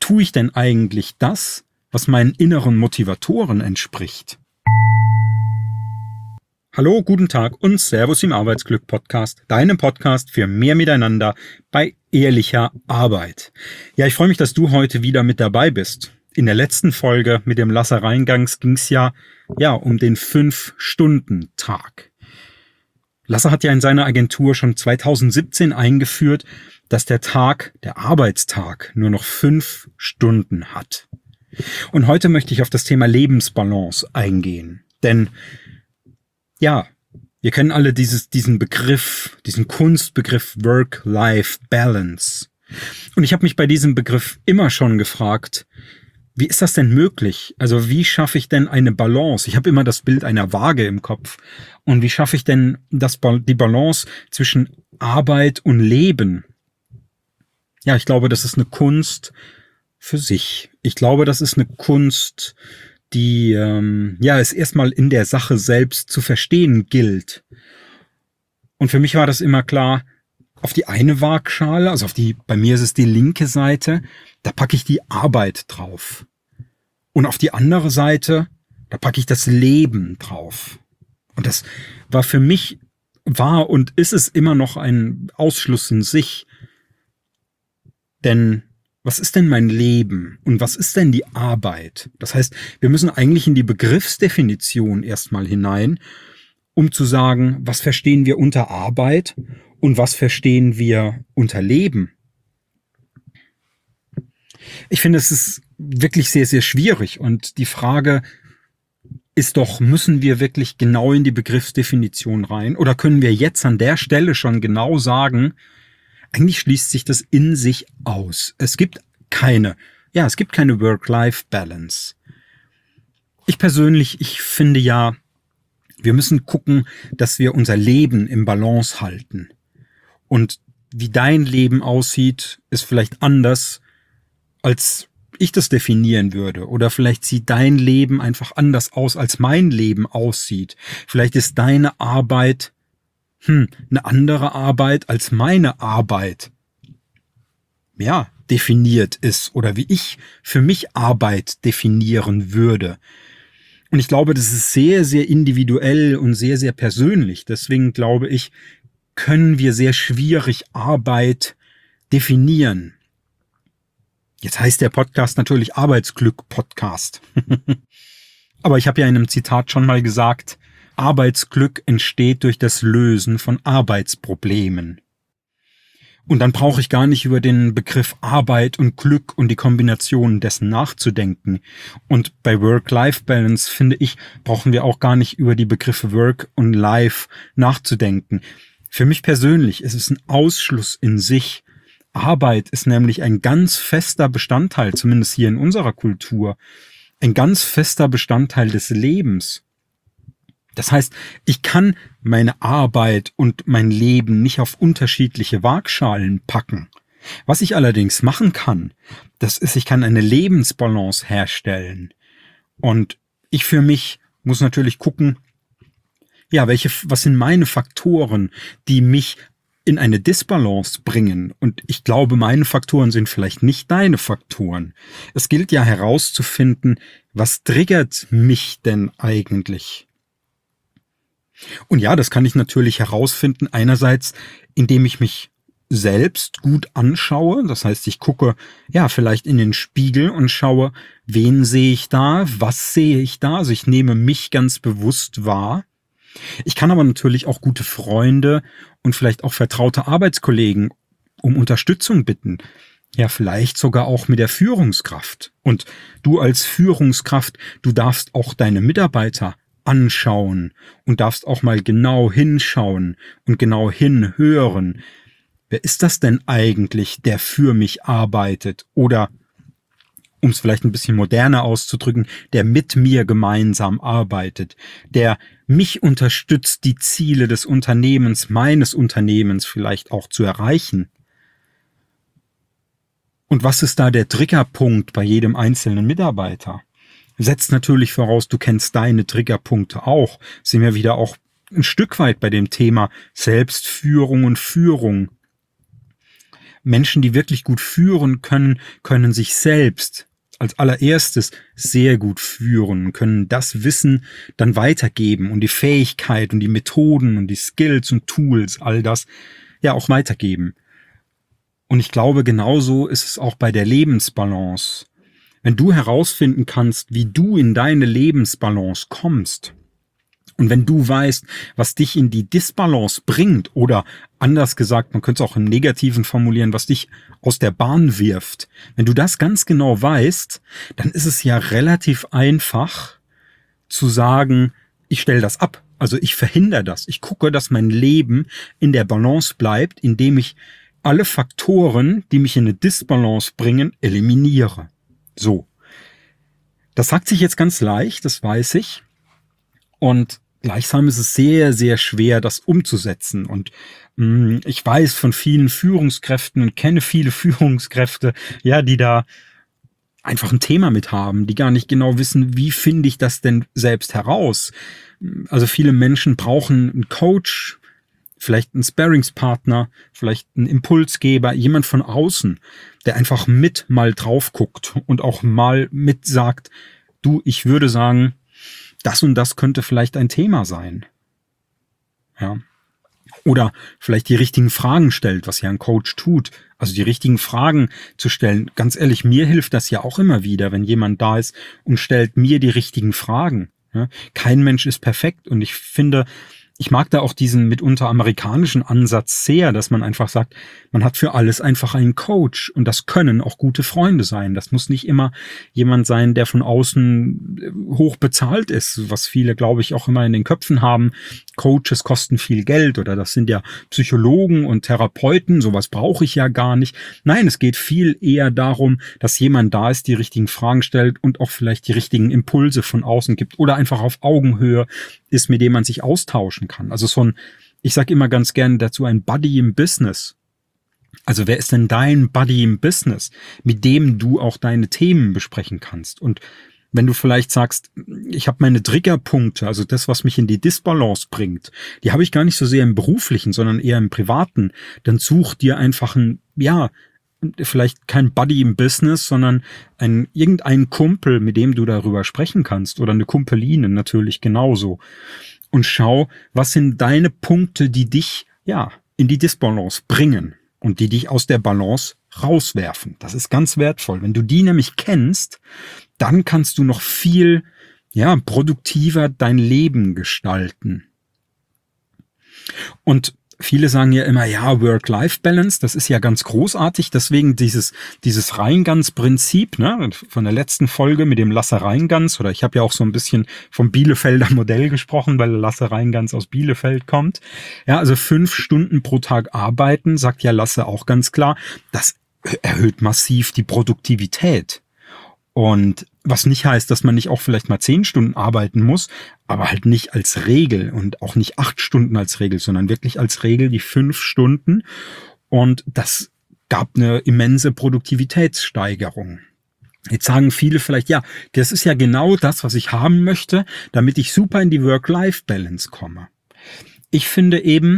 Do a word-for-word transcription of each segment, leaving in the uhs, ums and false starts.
tue ich denn eigentlich das, was meinen inneren Motivatoren entspricht? Hallo, guten Tag und Servus im Arbeitsglück-Podcast, deinem Podcast für mehr Miteinander bei ehrlicher Arbeit. Ja, ich freue mich, dass du heute wieder mit dabei bist. In der letzten Folge mit dem Lasse Reingangs ging es ja, ja um den fünf-Stunden-Tag. Lasse hat ja in seiner Agentur schon zweitausendsiebzehn eingeführt, dass der Tag, der Arbeitstag, nur noch fünf Stunden hat. Und heute möchte ich auf das Thema Lebensbalance eingehen. Denn, ja, wir kennen alle dieses, diesen Begriff, diesen Kunstbegriff Work-Life-Balance. Und ich habe mich bei diesem Begriff immer schon gefragt, wie ist das denn möglich? Also wie schaffe ich denn eine Balance? Ich habe immer das Bild einer Waage im Kopf. Und wie schaffe ich denn das, die Balance zwischen Arbeit und Leben? Ja, ich glaube, das ist eine Kunst für sich. Ich glaube, das ist eine Kunst, die ähm, ja es erstmal in der Sache selbst zu verstehen gilt. Und für mich war das immer klar, auf die eine Waagschale, also auf die, bei mir ist es die linke Seite, da packe ich die Arbeit drauf. Und auf die andere Seite, da packe ich das Leben drauf. Und das war für mich, war und ist es immer noch ein Ausschluss in sich. Denn was ist denn mein Leben und was ist denn die Arbeit? Das heißt, wir müssen eigentlich in die Begriffsdefinition erstmal hinein, um zu sagen, was verstehen wir unter Arbeit und was verstehen wir unter Leben. Ich finde, es ist wirklich sehr, sehr schwierig und die Frage ist doch, müssen wir wirklich genau in die Begriffsdefinition rein oder können wir jetzt an der Stelle schon genau sagen, eigentlich schließt sich das in sich aus. Es gibt keine, ja, es gibt keine Work-Life-Balance. Ich persönlich, ich finde ja, wir müssen gucken, dass wir unser Leben im Balance halten. Und wie dein Leben aussieht, ist vielleicht anders, als ich das definieren würde. Oder vielleicht sieht dein Leben einfach anders aus, als mein Leben aussieht. Vielleicht ist deine Arbeit hm, eine andere Arbeit, als meine Arbeit ja, definiert ist oder wie ich für mich Arbeit definieren würde. Und ich glaube, das ist sehr, sehr individuell und sehr, sehr persönlich. Deswegen glaube ich, können wir sehr schwierig Arbeit definieren. Jetzt heißt der Podcast natürlich Arbeitsglück-Podcast. Aber ich habe ja in einem Zitat schon mal gesagt, Arbeitsglück entsteht durch das Lösen von Arbeitsproblemen. Und dann brauche ich gar nicht über den Begriff Arbeit und Glück und die Kombination dessen nachzudenken. Und bei Work-Life-Balance, finde ich, brauchen wir auch gar nicht über die Begriffe Work und Life nachzudenken. Für mich persönlich ist es ein Ausschluss in sich. Arbeit ist nämlich ein ganz fester Bestandteil, zumindest hier in unserer Kultur, ein ganz fester Bestandteil des Lebens. Das heißt, ich kann meine Arbeit und mein Leben nicht auf unterschiedliche Waagschalen packen. Was ich allerdings machen kann, das ist, ich kann eine Lebensbalance herstellen. Und ich für mich muss natürlich gucken, ja, welche, was sind meine Faktoren, die mich in eine Disbalance bringen. Und ich glaube, meine Faktoren sind vielleicht nicht deine Faktoren. Es gilt ja herauszufinden, was triggert mich denn eigentlich? Und ja, das kann ich natürlich herausfinden, einerseits, indem ich mich selbst gut anschaue. Das heißt, ich gucke, ja, vielleicht in den Spiegel und schaue, wen sehe ich da, was sehe ich da. Also ich nehme mich ganz bewusst wahr. Ich kann aber natürlich auch gute Freunde und vielleicht auch vertraute Arbeitskollegen um Unterstützung bitten. Ja, vielleicht sogar auch mit der Führungskraft. Und du als Führungskraft, du darfst auch deine Mitarbeiter anschauen und darfst auch mal genau hinschauen und genau hinhören. Wer ist das denn eigentlich, der für mich arbeitet? Oder, um es vielleicht ein bisschen moderner auszudrücken, der mit mir gemeinsam arbeitet, der mich unterstützt, die Ziele des Unternehmens, meines Unternehmens vielleicht auch zu erreichen. Und was ist da der Triggerpunkt bei jedem einzelnen Mitarbeiter? Setzt natürlich voraus, du kennst deine Triggerpunkte auch. Sind wir wieder auch ein Stück weit bei dem Thema Selbstführung und Führung. Menschen, die wirklich gut führen können, können sich selbst als allererstes sehr gut führen, können das Wissen dann weitergeben und die Fähigkeit und die Methoden und die Skills und Tools, all das ja auch weitergeben. Und ich glaube, genauso ist es auch bei der Lebensbalance. Wenn du herausfinden kannst, wie du in deine Lebensbalance kommst, und wenn du weißt, was dich in die Disbalance bringt, oder anders gesagt, man könnte es auch im Negativen formulieren, was dich aus der Bahn wirft, wenn du das ganz genau weißt, dann ist es ja relativ einfach zu sagen, ich stelle das ab. Also ich verhindere das. Ich gucke, dass mein Leben in der Balance bleibt, indem ich alle Faktoren, die mich in eine Disbalance bringen, eliminiere. So. Das sagt sich jetzt ganz leicht, das weiß ich. Und gleichsam ist es sehr, sehr schwer, das umzusetzen. Und mh, ich weiß von vielen Führungskräften und kenne viele Führungskräfte, ja, die da einfach ein Thema mit haben, die gar nicht genau wissen, wie finde ich das denn selbst heraus. Also viele Menschen brauchen einen Coach, vielleicht einen Sparringspartner, vielleicht einen Impulsgeber, jemand von außen, der einfach mit mal drauf guckt und auch mal mit sagt, du, ich würde sagen, das und das könnte vielleicht ein Thema sein. Ja. Oder vielleicht die richtigen Fragen stellt, was ja ein Coach tut. Also die richtigen Fragen zu stellen. Ganz ehrlich, mir hilft das ja auch immer wieder, wenn jemand da ist und stellt mir die richtigen Fragen. Ja. Kein Mensch ist perfekt und ich finde, ich mag da auch diesen mitunter amerikanischen Ansatz sehr, dass man einfach sagt, man hat für alles einfach einen Coach und das können auch gute Freunde sein. Das muss nicht immer jemand sein, der von außen hoch bezahlt ist, was viele, glaube ich, auch immer in den Köpfen haben. Coaches kosten viel Geld oder das sind ja Psychologen und Therapeuten, sowas brauche ich ja gar nicht. Nein, es geht viel eher darum, dass jemand da ist, die richtigen Fragen stellt und auch vielleicht die richtigen Impulse von außen gibt oder einfach auf Augenhöhe ist, mit dem man sich austauschen kann. Also so ein, ich sage immer ganz gerne dazu, ein Buddy im Business. Also wer ist denn dein Buddy im Business, mit dem du auch deine Themen besprechen kannst? Und wenn du vielleicht sagst, ich habe meine Triggerpunkte, also das, was mich in die Disbalance bringt, die habe ich gar nicht so sehr im Beruflichen, sondern eher im Privaten, dann such dir einfach ein, ja, vielleicht kein Buddy im Business, sondern ein, irgendein Kumpel, mit dem du darüber sprechen kannst oder eine Kumpeline natürlich genauso. Und schau, was sind deine Punkte, die dich, ja, in die Disbalance bringen und die dich aus der Balance rauswerfen. Das ist ganz wertvoll. Wenn du die nämlich kennst, dann kannst du noch viel, ja, produktiver dein Leben gestalten. Und viele sagen ja immer, ja, Work-Life-Balance, das ist ja ganz großartig, deswegen dieses dieses Reingans-Prinzip, ne, von der letzten Folge mit dem Lasse Reingans, oder ich habe ja auch so ein bisschen vom Bielefelder Modell gesprochen, weil Lasse Reingans aus Bielefeld kommt. Ja, also fünf Stunden pro Tag arbeiten, sagt ja Lasse auch ganz klar, das erhöht massiv die Produktivität. Und was nicht heißt, dass man nicht auch vielleicht mal zehn Stunden arbeiten muss, aber halt nicht als Regel und auch nicht acht Stunden als Regel, sondern wirklich als Regel die fünf Stunden. Und das gab eine immense Produktivitätssteigerung. Jetzt sagen viele vielleicht, ja, das ist ja genau das, was ich haben möchte, damit ich super in die Work-Life-Balance komme. Ich finde eben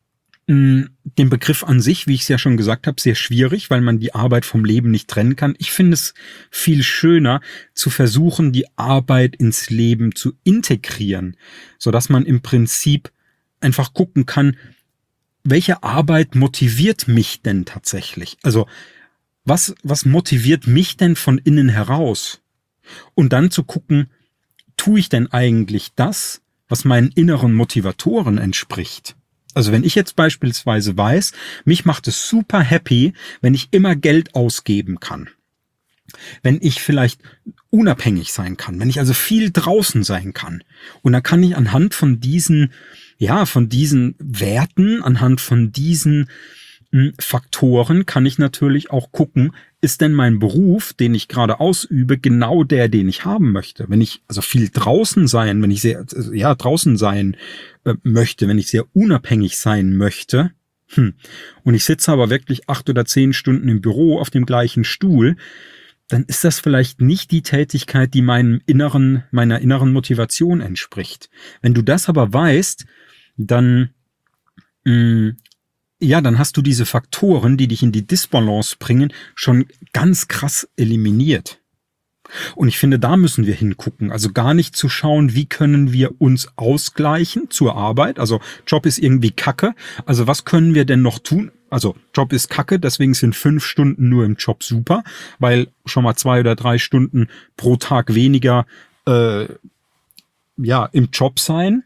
den Begriff an sich, wie ich es ja schon gesagt habe, sehr schwierig, weil man die Arbeit vom Leben nicht trennen kann. Ich finde es viel schöner, zu versuchen, die Arbeit ins Leben zu integrieren, sodass man im Prinzip einfach gucken kann, welche Arbeit motiviert mich denn tatsächlich? Also was, was motiviert mich denn von innen heraus? Und dann zu gucken, tue ich denn eigentlich das, was meinen inneren Motivatoren entspricht? Also wenn ich jetzt beispielsweise weiß, mich macht es super happy, wenn ich immer Geld ausgeben kann. Wenn ich vielleicht unabhängig sein kann, wenn ich also viel draußen sein kann. Und dann kann ich anhand von diesen, ja, von diesen Werten, anhand von diesen mh, Faktoren kann ich natürlich auch gucken, ist denn mein Beruf, den ich gerade ausübe, genau der, den ich haben möchte? Wenn ich also viel draußen sein, wenn ich sehr, ja, draußen sein äh, möchte, wenn ich sehr unabhängig sein möchte, hm, und ich sitze aber wirklich acht oder zehn Stunden im Büro auf dem gleichen Stuhl, dann ist das vielleicht nicht die Tätigkeit, die meinem inneren, meiner inneren Motivation entspricht. Wenn du das aber weißt, dann mh, ja, dann hast du diese Faktoren, die dich in die Disbalance bringen, schon ganz krass eliminiert. Und ich finde, da müssen wir hingucken. Also gar nicht zu schauen, wie können wir uns ausgleichen zur Arbeit. Also Job ist irgendwie Kacke. Also was können wir denn noch tun? Also Job ist Kacke, deswegen sind fünf Stunden nur im Job super, weil schon mal zwei oder drei Stunden pro Tag weniger äh, ja im Job sein.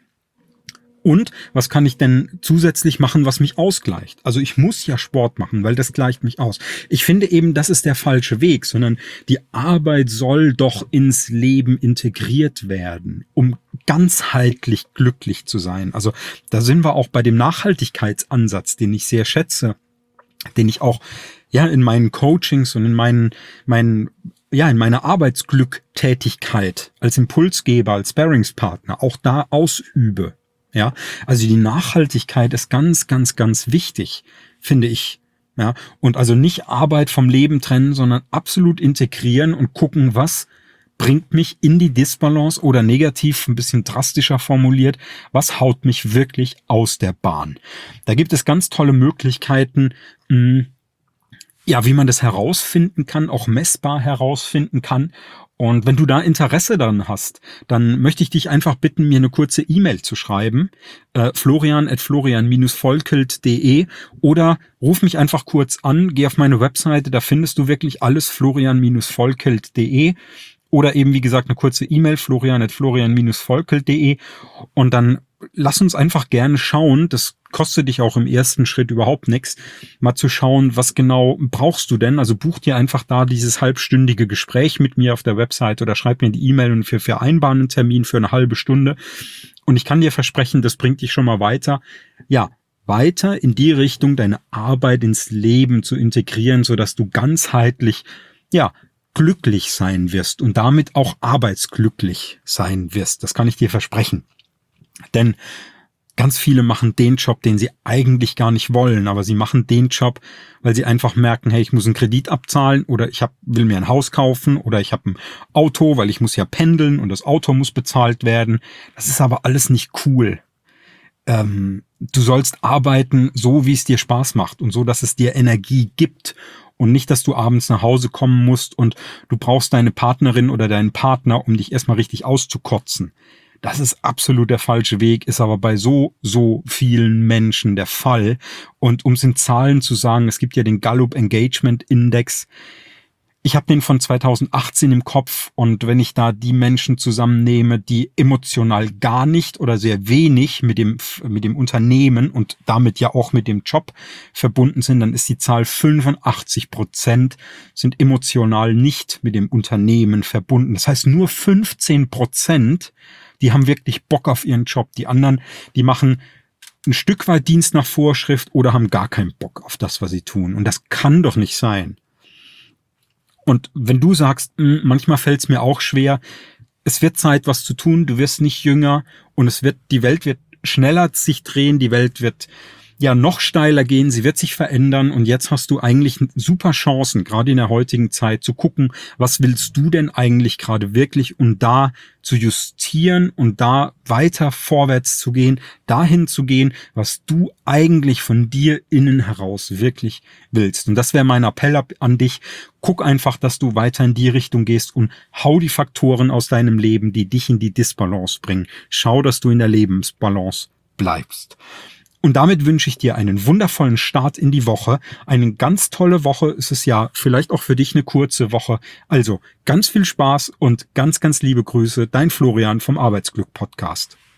Und was kann ich denn zusätzlich machen, was mich ausgleicht? Also ich muss ja Sport machen, weil das gleicht mich aus. Ich finde eben, das ist der falsche Weg, sondern die Arbeit soll doch ins Leben integriert werden, um ganzheitlich glücklich zu sein. Also da sind wir auch bei dem Nachhaltigkeitsansatz, den ich sehr schätze, den ich auch ja in meinen Coachings und in meinen meinen ja in meiner Arbeitsglücktätigkeit als Impulsgeber, als Sparringspartner auch da ausübe. Ja, also die Nachhaltigkeit ist ganz, ganz, ganz wichtig, finde ich. Ja, und also nicht Arbeit vom Leben trennen, sondern absolut integrieren und gucken, was bringt mich in die Disbalance oder negativ, ein bisschen drastischer formuliert, was haut mich wirklich aus der Bahn. Da gibt es ganz tolle Möglichkeiten, mh, ja, wie man das herausfinden kann, auch messbar herausfinden kann. Und wenn du da Interesse daran hast, dann möchte ich dich einfach bitten, mir eine kurze E-Mail zu schreiben, äh, florian at florian dash volkelt punkt de, oder ruf mich einfach kurz an, geh auf meine Webseite, da findest du wirklich alles, florian dash volkelt punkt de, oder eben, wie gesagt, eine kurze E-Mail, florian at florian dash volkelt punkt de, und dann lass uns einfach gerne schauen, das kostet dich auch im ersten Schritt überhaupt nichts, mal zu schauen, was genau brauchst du denn? Also buch dir einfach da dieses halbstündige Gespräch mit mir auf der Website oder schreib mir die E-Mail und wir vereinbaren einen Termin für eine halbe Stunde. Und ich kann dir versprechen, das bringt dich schon mal weiter. Ja, weiter in die Richtung, deine Arbeit ins Leben zu integrieren, sodass du ganzheitlich, ja, glücklich sein wirst und damit auch arbeitsglücklich sein wirst. Das kann ich dir versprechen. Denn ganz viele machen den Job, den sie eigentlich gar nicht wollen, aber sie machen den Job, weil sie einfach merken, hey, ich muss einen Kredit abzahlen oder ich hab, will mir ein Haus kaufen oder ich habe ein Auto, weil ich muss ja pendeln und das Auto muss bezahlt werden. Das ist aber alles nicht cool. Ähm, du sollst arbeiten so, wie es dir Spaß macht und so, dass es dir Energie gibt und nicht, dass du abends nach Hause kommen musst und du brauchst deine Partnerin oder deinen Partner, um dich erstmal richtig auszukotzen. Das ist absolut der falsche Weg, ist aber bei so, so vielen Menschen der Fall. Und um es in Zahlen zu sagen, es gibt ja den Gallup Engagement Index. Ich habe den von zweitausendachtzehn im Kopf und wenn ich da die Menschen zusammennehme, die emotional gar nicht oder sehr wenig mit dem, mit dem Unternehmen und damit ja auch mit dem Job verbunden sind, dann ist die Zahl fünfundachtzig Prozent sind emotional nicht mit dem Unternehmen verbunden. Das heißt, nur fünfzehn Prozent die haben wirklich Bock auf ihren Job. Die anderen, die machen ein Stück weit Dienst nach Vorschrift oder haben gar keinen Bock auf das, was sie tun. Und das kann doch nicht sein. Und wenn du sagst, manchmal fällt es mir auch schwer, es wird Zeit, was zu tun, du wirst nicht jünger und es wird, die Welt wird schneller sich drehen, die Welt wird ja noch steiler gehen, sie wird sich verändern und jetzt hast du eigentlich super Chancen, gerade in der heutigen Zeit, zu gucken, was willst du denn eigentlich gerade wirklich und da zu justieren und da weiter vorwärts zu gehen, dahin zu gehen, was du eigentlich von dir innen heraus wirklich willst. Und das wäre mein Appell an dich. Guck einfach, dass du weiter in die Richtung gehst und hau die Faktoren aus deinem Leben, die dich in die Disbalance bringen. Schau, dass du in der Lebensbalance bleibst. Und damit wünsche ich dir einen wundervollen Start in die Woche. Eine ganz tolle Woche ist es ja, vielleicht auch für dich eine kurze Woche. Also ganz viel Spaß und ganz, ganz liebe Grüße, dein Florian vom Arbeitsglück Podcast.